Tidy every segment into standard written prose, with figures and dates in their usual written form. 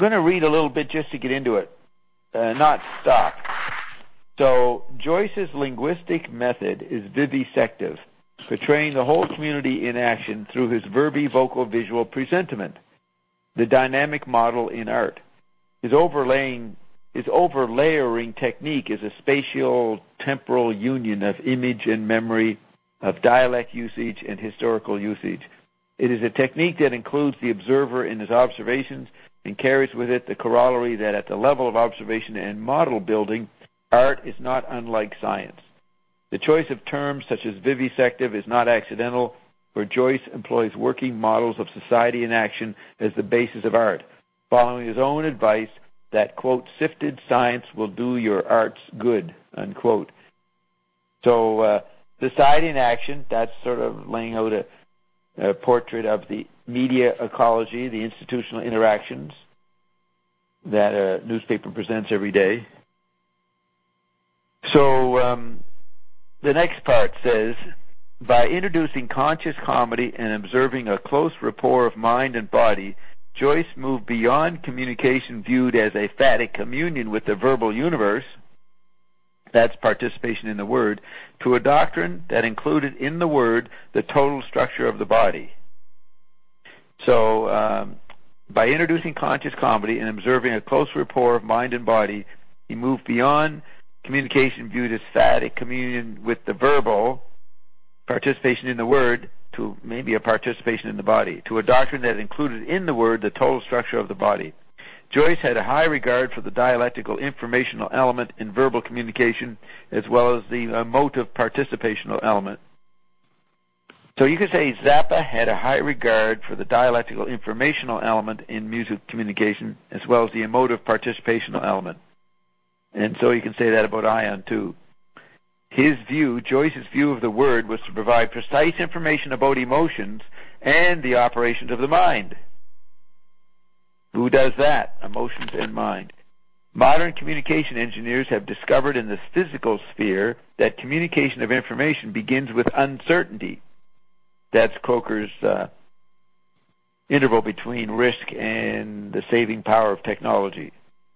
going to read a little bit just to get into it, not stop. So Joyce's linguistic method is vivisective, portraying the whole community in action through his verbi-vocal-visual presentiment, the dynamic model in art. His overlaying technique is a spatial-temporal union of image and memory, of dialect usage and historical usage. It is a technique that includes the observer in his observations and carries with it the corollary that at the level of observation and model building, art is not unlike science. The choice of terms such as vivisective is not accidental, for Joyce employs working models of society in action as the basis of art, following his own advice that, quote, sifted science will do your arts good, unquote. So society in action, that's sort of laying out a portrait of the media ecology, the institutional interactions that a newspaper presents every day. So the next part says, by introducing conscious comedy and observing a close rapport of mind and body, Joyce moved beyond communication viewed as a phatic communion with the verbal universe, that's participation in the word, to a doctrine that included in the word the total structure of the body. So by introducing conscious comedy and observing a close rapport of mind and body, he moved beyond communication viewed as phatic communion with the verbal, participation in the word, to maybe a participation in the body, to a doctrine that included in the word the total structure of the body. Joyce had a high regard for the dialectical informational element in verbal communication as well as the emotive participational element. So you could say Zappa had a high regard for the dialectical informational element in music communication as well as the emotive participational element. And so you can say that about Ion too. His view, Joyce's view of the word, was to provide precise information about emotions and the operations of the mind. Who does that? Emotions and mind. Modern communication engineers have discovered in the physical sphere that communication of information begins with uncertainty. That's Croker's interval between risk and the saving power of technology.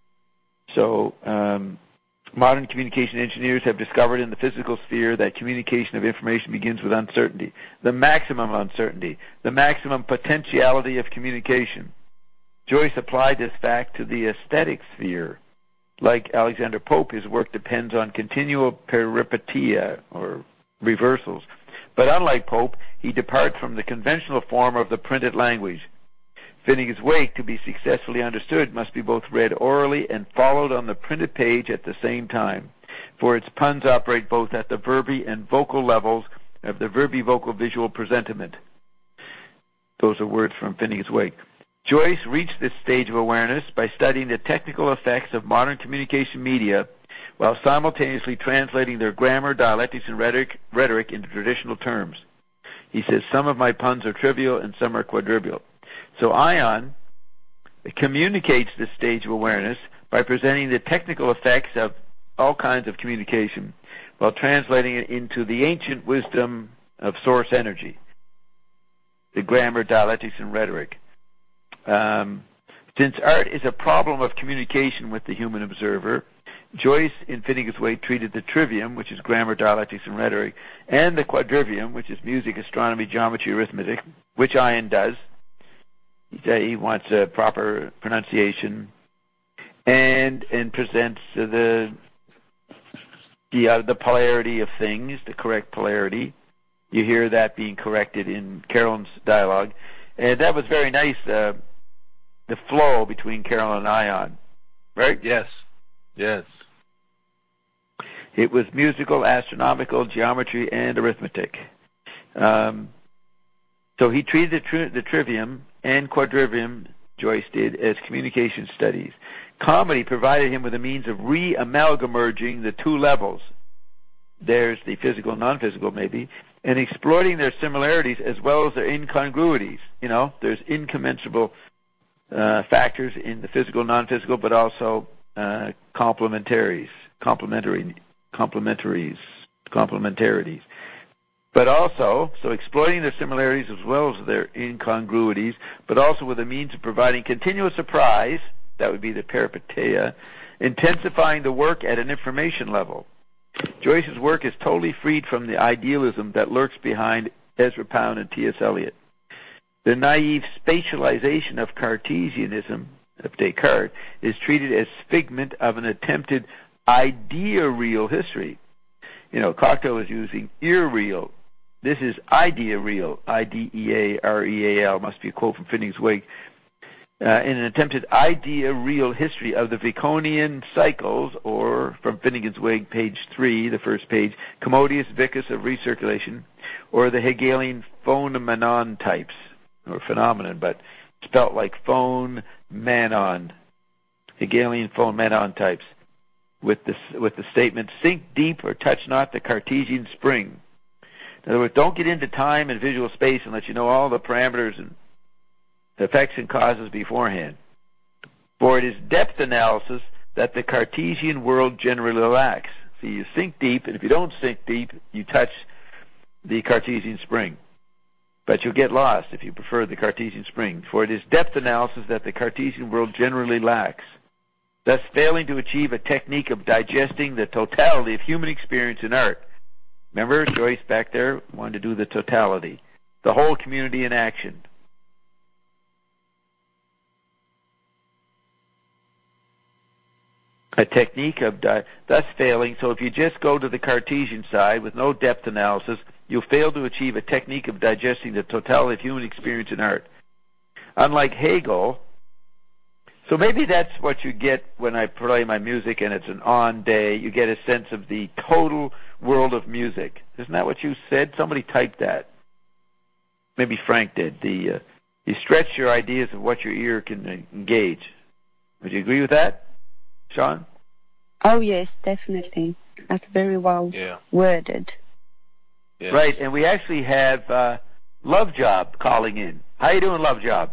So modern communication engineers have discovered in the physical sphere that communication of information begins with uncertainty, the maximum uncertainty, the maximum potentiality of communication. Joyce applied this fact to the aesthetic sphere. Like Alexander Pope, his work depends on continual peripetia, or reversals. But unlike Pope, he departs from the conventional form of the printed language. Finnegan's Wake, to be successfully understood, must be both read orally and followed on the printed page at the same time, for its puns operate both at the verbi and vocal levels of the verbi-vocal-visual presentiment. Those are words from Finnegan's Wake. Joyce reached this stage of awareness by studying the technical effects of modern communication media while simultaneously translating their grammar, dialectics, and rhetoric into traditional terms. He says, some of my puns are trivial and some are quadrivial. So Ion communicates this stage of awareness by presenting the technical effects of all kinds of communication while translating it into the ancient wisdom of source energy, the grammar, dialectics, and rhetoric. Since art is a problem of communication with the human observer, Joyce in Finnegan's Wake treated the trivium, which is grammar, dialectics, and rhetoric, and the quadrivium, which is music, astronomy, geometry, arithmetic, which Ion does. He wants a proper pronunciation, and presents the polarity of things, the correct polarity. You hear that being corrected in Carolyn's dialogue, and that was very nice. The flow between Carolyn and Ion, right? Yes. It was musical, astronomical, geometry, and arithmetic. So he treated the trivium and quadrivium, Joyce did, as communication studies. Comedy provided him with a means of re-amalgamating the two levels. There's the physical, non-physical maybe, and exploiting their similarities as well as their incongruities. You know, there's incommensurable factors in the physical, non-physical, but also complementarities. But also, so exploiting their similarities as well as their incongruities, but also with a means of providing continuous surprise that would be the peripeteia, intensifying the work at an information level. Joyce's work is totally freed from the idealism that lurks behind Ezra Pound and T.S. Eliot. The naive spatialization of Cartesianism, of Descartes, is treated as figment of an attempted idea-real history. Cocteau is using irreal. This is idea-real, I-D-E-A-R-E-A-L, must be a quote from Finnegans Wake, in an attempted idea-real history of the Baconian cycles, or from Finnegans Wake, page 3, the first page, commodius vicus of recirculation, or the Hegelian phenomenon types, or phenomenon, but spelt like phone-manon, Hegelian phone-manon types, with the statement, sink deep or touch not the Cartesian spring. In other words, don't get into time and visual space unless you know all the parameters and effects and causes beforehand. For it is depth analysis that the Cartesian world generally lacks. So you sink deep, and if you don't sink deep, you touch the Cartesian spring. But you'll get lost if you prefer the Cartesian spring. For it is depth analysis that the Cartesian world generally lacks, thus failing to achieve a technique of digesting the totality of human experience in art. Remember, Joyce back there wanted to do the totality, the whole community in action. A technique of thus failing, so if you just go to the Cartesian side with no depth analysis, you'll fail to achieve a technique of digesting the totality of human experience in art. Unlike Hegel, so maybe that's what you get when I play my music and it's an on day. You get a sense of the total world of music. Isn't that what you said? Somebody typed that. Maybe Frank did. You stretch your ideas of what your ear can engage. Would you agree with that, Sean? Oh, yes, definitely. That's very well worded. Yes. Right, and we actually have Love Job calling in. How you doing, Love Job?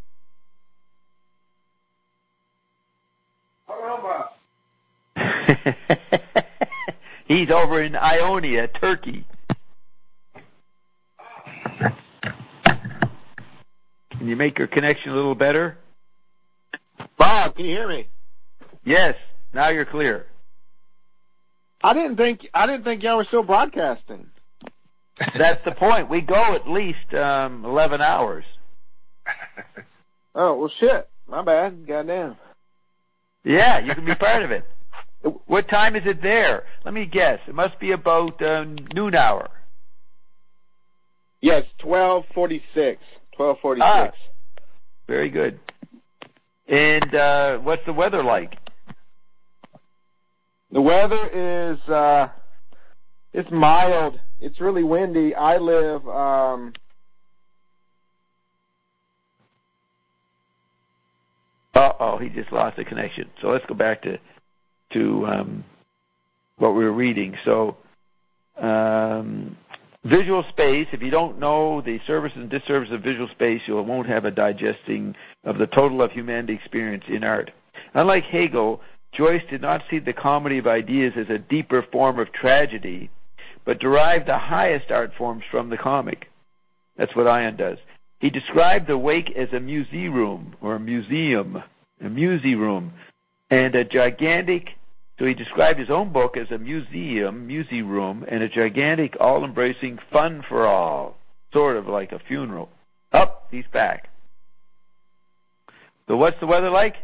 He's over in Ionia, Turkey. Can you make your connection a little better? Bob, can you hear me? Yes, now you're clear. I didn't think y'all were still broadcasting. That's the point. We go at least 11 hours. Oh, well, shit. My bad. Goddamn. Yeah, you can be part of it. What time is it there? Let me guess. It must be about noon hour. Yes, 12:46. 12:46. Very good. And what's the weather like? The weather is it's mild. It's really windy. I live he just lost the connection. So let's go back to what we were reading. So visual space, if you don't know the services and disservices of visual space, you won't have a digesting of the total of humanity experience in art. Unlike Hegel, Joyce did not see the comedy of ideas as a deeper form of tragedy, but derived the highest art forms from the comic. That's what Ion does. He described the wake as a museum, and a gigantic, so he described his own book as a museum, and a gigantic, all-embracing fun for all, sort of like a funeral. He's back. So what's the weather like?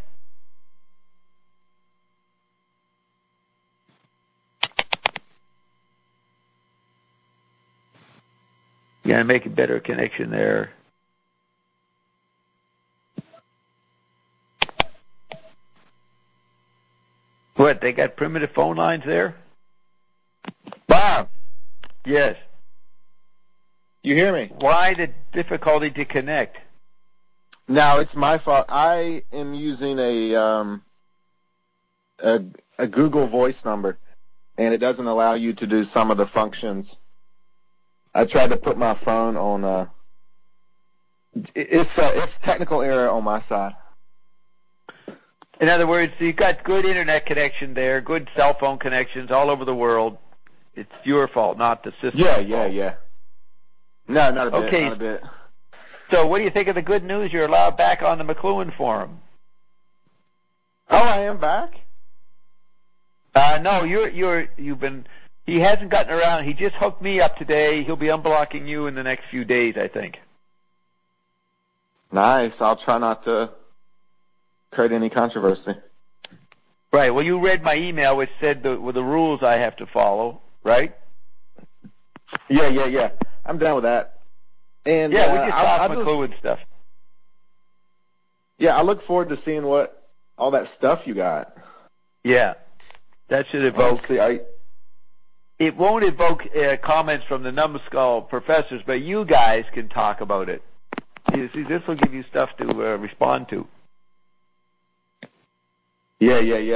You gotta make a better connection there. What, they got primitive phone lines there? Bob. Yes. You hear me? Why the difficulty to connect? No, it's my fault. I am using a Google Voice number, and it doesn't allow you to do some of the functions. I tried to put my phone on. It's technical error on my side. In other words, you've got good internet connection there, good cell phone connections all over the world. It's your fault, not the system's fault. Yeah. No, not a bit. Okay. Not a bit. So what do you think of the good news? You're allowed back on the McLuhan forum. Oh, I am back? No, you've been. He hasn't gotten around. He just hooked me up today. He'll be unblocking you in the next few days, I think. Nice. I'll try not to create any controversy. Right. Well, you read my email, which said the rules I have to follow, right? Yeah. I'm down with that. And we just talk McLuhan stuff. Yeah, I look forward to seeing what all that stuff you got. Yeah, that should evoke. It won't evoke comments from the numbskull professors, but you guys can talk about it. You see, this will give you stuff to respond to. Yeah.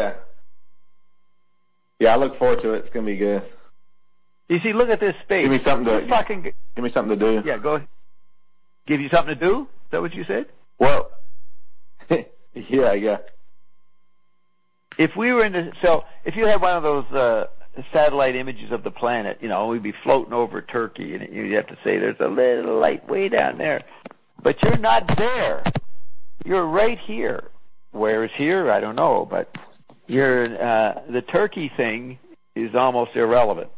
Yeah, I look forward to it. It's gonna be good. You see, look at this space. Give me something to do. Yeah, go ahead. Give you something to do? Is that what you said? Well, yeah. If we were if you had one of those satellite images of the planet, we'd be floating over Turkey, and you'd have to say there's a little light way down there. But you're not there. You're right here. Where is here? I don't know, but the Turkey thing is almost irrelevant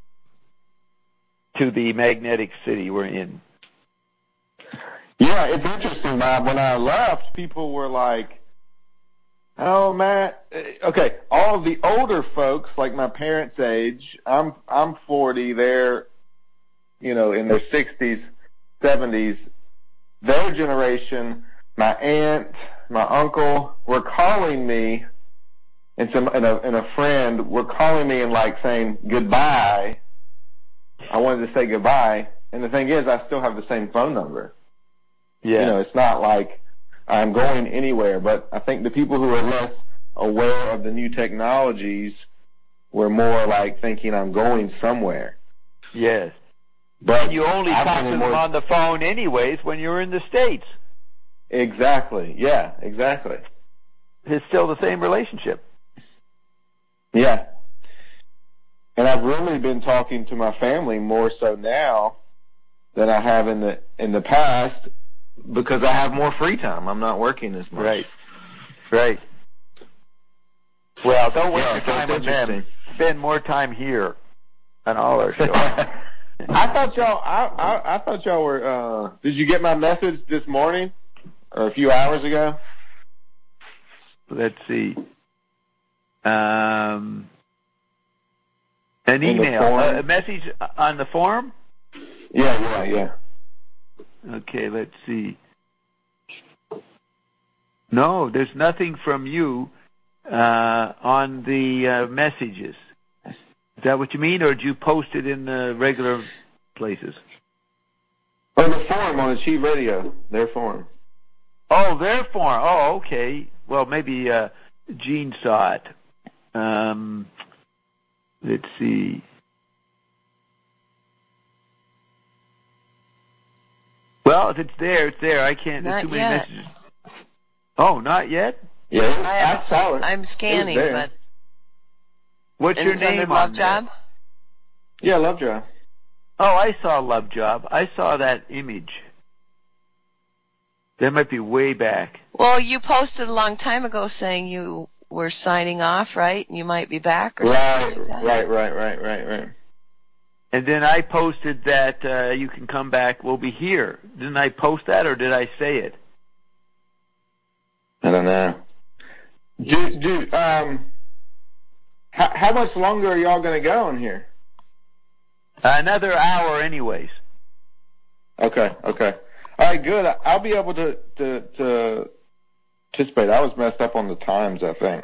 to the magnetic city we're in. Yeah, it's interesting, Bob. When I left, people were like, "Oh, Matt." Okay, all of the older folks, like my parents' age, I'm 40. They're, in their 60s, 70s. Their generation, my aunt, my uncle, were calling me, and a friend were calling me and saying goodbye. I wanted to say goodbye, and the thing is, I still have the same phone number. Yeah. It's not like I'm going anywhere, but I think the people who are less aware of the new technologies were more thinking I'm going somewhere. Yes. But you only talk to them on the phone anyways when you're in the States. Exactly. Yeah, exactly. It's still the same relationship. Yeah. And I've really been talking to my family more so now than I have in the past because I have more free time. I'm not working as much. Right. Well, don't waste your time on them. Spend more time here on all our shows. I thought y'all were. Did you get my message this morning or a few hours ago? Let's see. An email, a message on the forum? Yeah. Okay, let's see. No, there's nothing from you on the messages. Is that what you mean, or did you post it in the regular places? On the forum on Achieve Radio, their forum. Oh, their forum. Oh, okay. Well, maybe Gene saw it. Let's see. Well, if it's there, it's there. I can't. There's too many messages. Oh, not yet? Yeah, I saw it. I'm scanning, but. What's your name on Lovejob? Yeah, Lovejob. Oh, I saw Lovejob. I saw that image. That might be way back. Well, you posted a long time ago saying you were signing off, right? And you might be back or something like that. Right. And then I posted that you can come back, we'll be here. Didn't I post that, or did I say it? I don't know. How much longer are y'all going to go on here? Another hour anyways. Okay. All right, good. I'll be able to participate. I was messed up on the times, I think.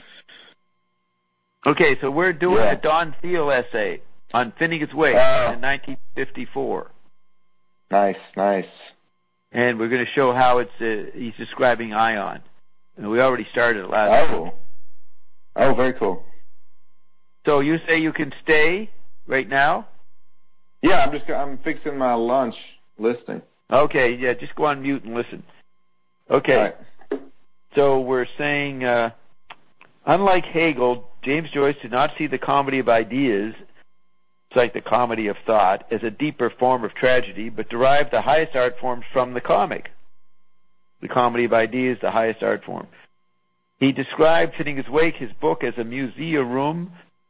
Okay, so we're doing a Don Thiel essay on Finnegan's Wake in 1954. Nice. And we're going to show how he's describing ion. And we already started it last week. Oh, very cool. So you say you can stay right now? Yeah, I'm fixing my lunch listening. Okay, yeah, just go on mute and listen. Okay. All right. So we're saying, unlike Hegel, James Joyce did not see the comedy of ideas, it's like the comedy of thought, as a deeper form of tragedy, but derived the highest art forms from the comic. The comedy of ideas, the highest art form. He described Fitting His Wake, his book, as a musey room,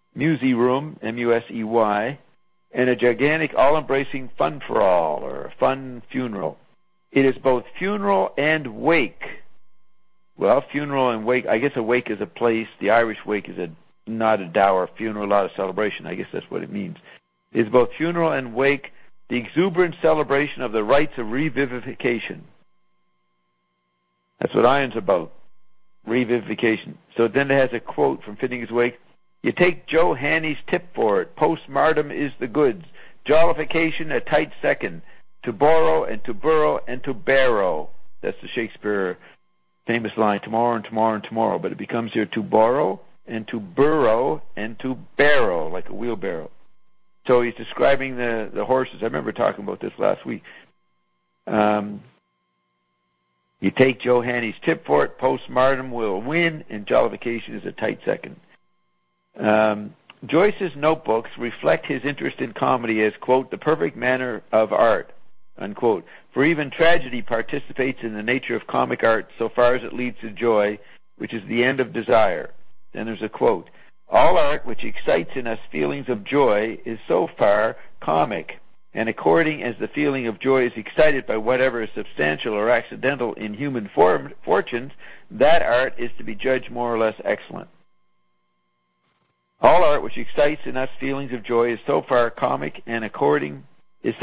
M-U-S-E-Y, and a gigantic, all-embracing fun-for-all, or fun funeral. It is both funeral and wake. Well, funeral and wake, I guess a wake is a place. The Irish wake is not a dour funeral, not a celebration. I guess that's what it means. It is both funeral and wake, the exuberant celebration of the rites of revivification. That's what Iron's about, revivification. So then it has a quote from Fitting His Wake. You take Joe Haney's tip for it. Postmortem is the goods. Jollification a tight second. To borrow and to burrow and to barrow. That's the Shakespeare famous line, tomorrow and tomorrow and tomorrow. But it becomes here to borrow and to burrow and to barrow, like a wheelbarrow. So he's describing the horses. I remember talking about this last week. You take Joe Haney's tip for it. Postmortem will win, and jollification is a tight second. Joyce's notebooks reflect his interest in comedy as, quote, the perfect manner of art, unquote. For even tragedy participates in the nature of comic art so far as it leads to joy, which is the end of desire. Then there's a quote. All art which excites in us feelings of joy is so far comic, and according as the feeling of joy is excited by whatever is substantial or accidental in human fortunes, that art is to be judged more or less excellent. All art which excites in us feelings of joy is so far comic, and according as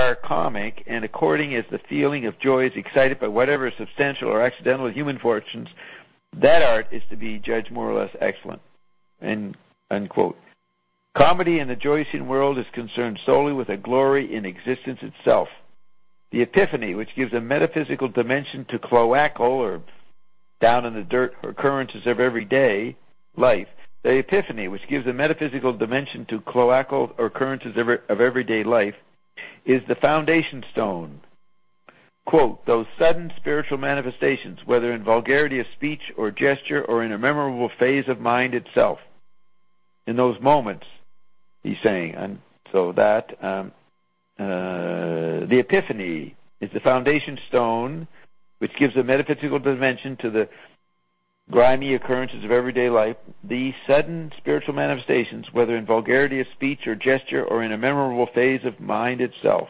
the feeling of joy is excited by whatever is substantial or accidental in human fortunes, that art is to be judged more or less excellent. End unquote. Comedy in the Joycean world is concerned solely with a glory in existence itself. The epiphany, which gives a metaphysical dimension to cloacal or down in the dirt occurrences of everyday life, the epiphany, which gives a metaphysical dimension to cloacal occurrences of everyday life, is the foundation stone. Quote, those sudden spiritual manifestations, whether in vulgarity of speech or gesture or in a memorable phase of mind itself. In those moments, he's saying, and so that the epiphany is the foundation stone which gives a metaphysical dimension to the grimy occurrences of everyday life. These sudden spiritual manifestations, whether in vulgarity of speech or gesture or in a memorable phase of mind itself.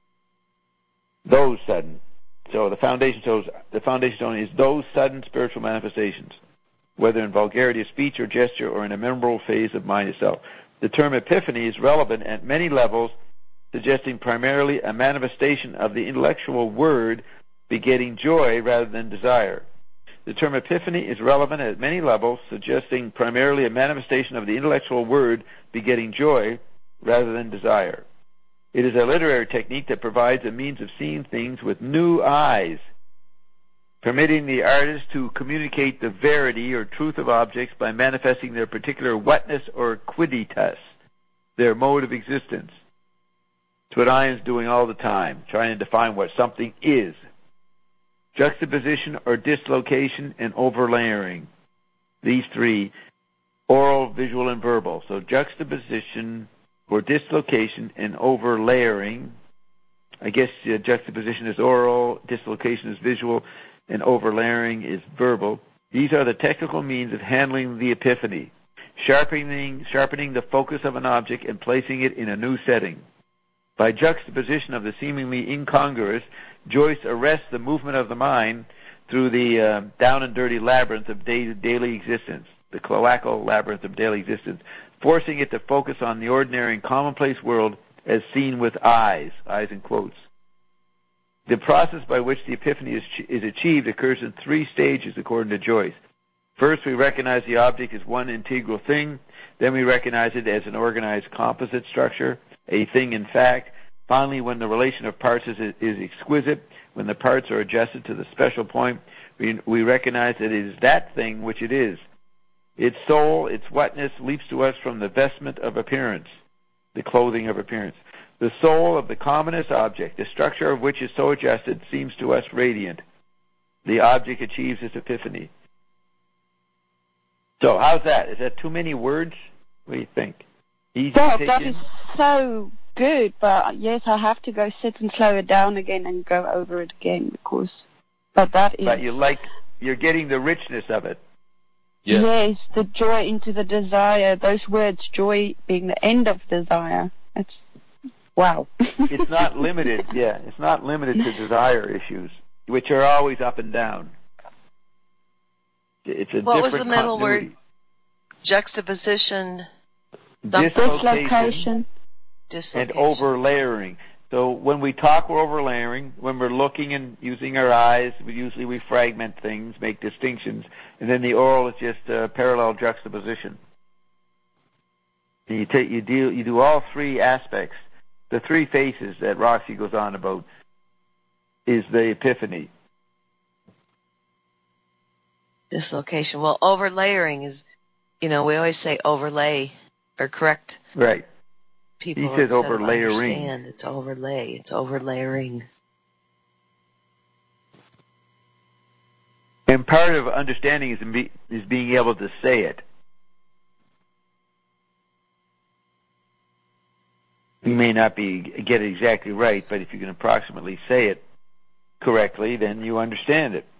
Those sudden. So the foundation stone is those sudden spiritual manifestations, whether in vulgarity of speech or gesture or in a memorable phase of mind itself. The term epiphany is relevant at many levels, suggesting primarily a manifestation of the intellectual word begetting joy rather than desire. The term epiphany is relevant at many levels, suggesting primarily a manifestation of the intellectual word begetting joy rather than desire. It is a literary technique that provides a means of seeing things with new eyes, permitting the artist to communicate the verity or truth of objects by manifesting their particular whatness or quidditas, their mode of existence. It's what Ian's doing all the time, trying to define what something is. Juxtaposition or dislocation and overlaying. These three, oral, visual, and verbal. So juxtaposition or dislocation and overlaying. I guess juxtaposition is oral, dislocation is visual, and overlaying is verbal. These are the technical means of handling the epiphany, sharpening the focus of an object and placing it in a new setting. By juxtaposition of the seemingly incongruous, Joyce arrests the movement of the mind through the down and dirty labyrinth of daily existence, the cloacal labyrinth of daily existence, forcing it to focus on the ordinary and commonplace world as seen with eyes in quotes. The process by which the epiphany is achieved occurs in three stages, according to Joyce. First, we recognize the object as one integral thing. Then we recognize it as an organized composite structure, a thing in fact. Finally, when the relation of parts is exquisite, when the parts are adjusted to the special point, we recognize that it is that thing which it is. Its soul, its whatness, leaps to us from the vestment of appearance, the clothing of appearance. The soul of the commonest object, the structure of which is so adjusted, seems to us radiant. The object achieves its epiphany. So, how's that? Is that too many words? What do you think? That is so good, but yes, I have to go sit and slow it down again and go over it again, because. But that is. But you're getting the richness of it. Yes, the joy into the desire. Those words, joy being the end of desire. It's wow. It's not limited. Yeah, it's not limited to desire issues, which are always up and down. It's a what different was the middle continuity. word? Juxtaposition. Dislocation. Dislocation. And overlayering. So when we talk, we're overlaying. When we're looking and using our eyes, we fragment things, make distinctions, and then the oral is just a parallel juxtaposition. And you do all three aspects. The three phases that Roxy goes on about is the epiphany. Dislocation. Well, overlayering is, we always say overlay or correct. Right. People he says overlayering. Understand. It's overlay. It's overlayering. And part of understanding is being able to say it. You may not get it exactly right, but if you can approximately say it correctly, then you understand it.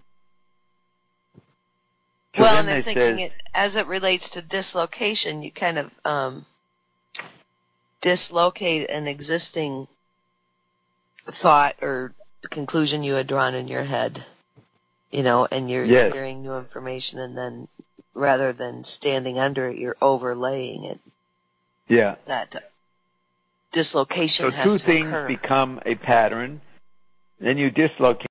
So well, and I'm thinking as it relates to dislocation, you kind of dislocate an existing thought or conclusion you had drawn in your head, and you're hearing new information, and then rather than standing under it, you're overlaying it. Yeah. That dislocation has to occur. So two things become a pattern, then you dislocate